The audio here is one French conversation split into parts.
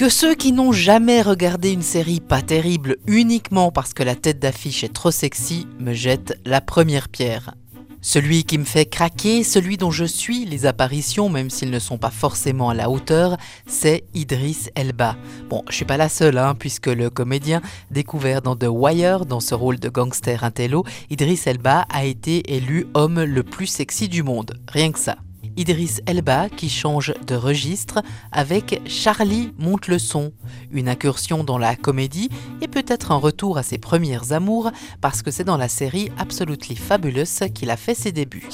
Que ceux qui n'ont jamais regardé une série pas terrible uniquement parce que la tête d'affiche est trop sexy me jette la première pierre. Celui qui me fait craquer, celui dont je suis les apparitions, même s'ils ne sont pas forcément à la hauteur, c'est Idriss Elba. Bon, je suis pas la seule, puisque le comédien, découvert dans The Wire, dans ce rôle de gangster intello, Idriss Elba a été élu homme le plus sexy du monde. Rien que ça. Idriss Elba qui change de registre avec Charlie monte le son, une incursion dans la comédie et peut-être un retour à ses premières amours parce que c'est dans la série Absolutely Fabulous qu'il a fait ses débuts.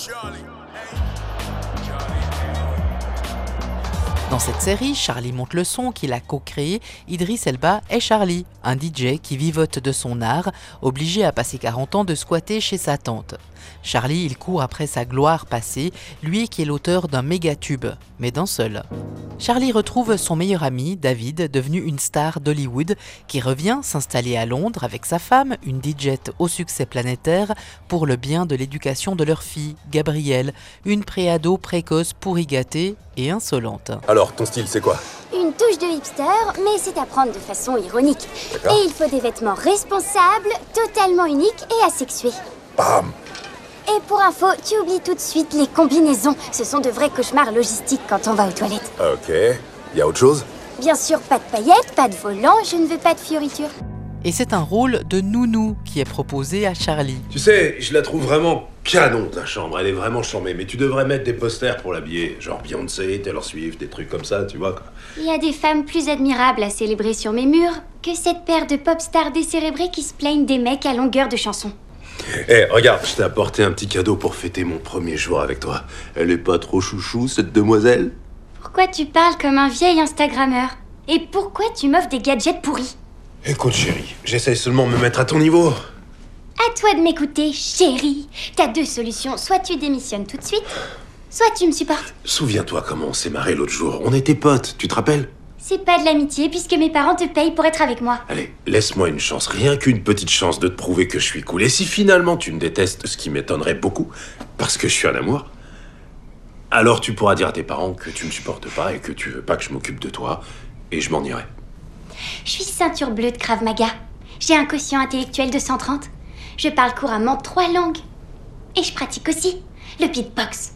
Dans cette série, Charlie monte le son qu'il a co-créé, Idriss Elba est Charlie, un DJ qui vivote de son art, obligé à passer 40 ans de squatter chez sa tante. Charlie, il court après sa gloire passée, lui qui est l'auteur d'un méga tube, mais d'un seul. Charlie retrouve son meilleur ami, David, devenu une star d'Hollywood, qui revient s'installer à Londres avec sa femme, une DJ au succès planétaire, pour le bien de l'éducation de leur fille, Gabrielle, une préado précoce pourri gâtée et insolente. Alors, ton style, c'est quoi ? Une touche de hipster, mais c'est à prendre de façon ironique. D'accord. Et il faut des vêtements responsables, totalement uniques et asexués. Bam ! Et pour info, tu oublies tout de suite les combinaisons. Ce sont de vrais cauchemars logistiques quand on va aux toilettes. Ok. Y a autre chose ? Bien sûr, pas de paillettes, pas de volants, je ne veux pas de fioritures. Et c'est un rôle de nounou qui est proposé à Charlie. Tu sais, je la trouve vraiment canon ta chambre, elle est vraiment charmée, mais tu devrais mettre des posters pour l'habiller, genre Beyoncé, Taylor Swift, des trucs comme ça, tu vois quoi. Il y a des femmes plus admirables à célébrer sur mes murs que cette paire de pop stars décérébrés qui se plaignent des mecs à longueur de chansons. Regarde, je t'ai apporté un petit cadeau pour fêter mon premier jour avec toi. Elle est pas trop chouchou, cette demoiselle ? Pourquoi tu parles comme un vieil Instagrammeur? Et pourquoi tu m'offres des gadgets pourris? Écoute chérie, j'essaye seulement de me mettre à ton niveau. À toi de m'écouter, chérie. T'as deux solutions, soit tu démissionnes tout de suite, soit tu me supportes. Souviens-toi comment on s'est marré l'autre jour, on était potes, tu te rappelles ? C'est pas de l'amitié puisque mes parents te payent pour être avec moi. Allez, laisse-moi une chance, rien qu'une petite chance de te prouver que je suis cool. Et si finalement tu me détestes, ce qui m'étonnerait beaucoup, parce que je suis un amour, alors tu pourras dire à tes parents que tu me supportes pas et que tu veux pas que je m'occupe de toi, et je m'en irai. Je suis ceinture bleue de Krav Maga. J'ai un quotient intellectuel de 130. Je parle couramment 3 langues. Et je pratique aussi le beatbox.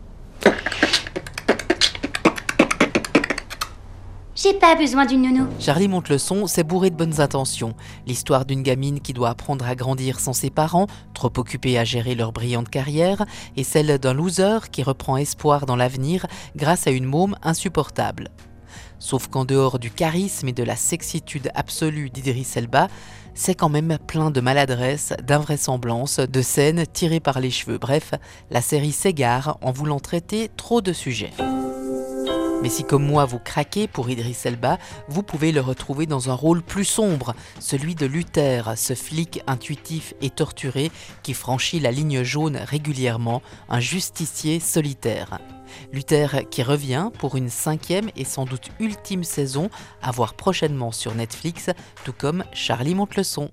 J'ai pas besoin d'une nounou. Charlie monte le son, c'est bourré de bonnes intentions. L'histoire d'une gamine qui doit apprendre à grandir sans ses parents, trop occupés à gérer leur brillante carrière, et celle d'un loser qui reprend espoir dans l'avenir grâce à une môme insupportable. Sauf qu'en dehors du charisme et de la sexitude absolue d'Idriss Elba, c'est quand même plein de maladresse, d'invraisemblance, de scènes tirées par les cheveux. Bref, la série s'égare en voulant traiter trop de sujets. Mais si comme moi vous craquez pour Idriss Elba, vous pouvez le retrouver dans un rôle plus sombre, celui de Luther, ce flic intuitif et torturé qui franchit la ligne jaune régulièrement, un justicier solitaire. Luther qui revient pour une 5e et sans doute ultime saison à voir prochainement sur Netflix, tout comme Charlie monte le son.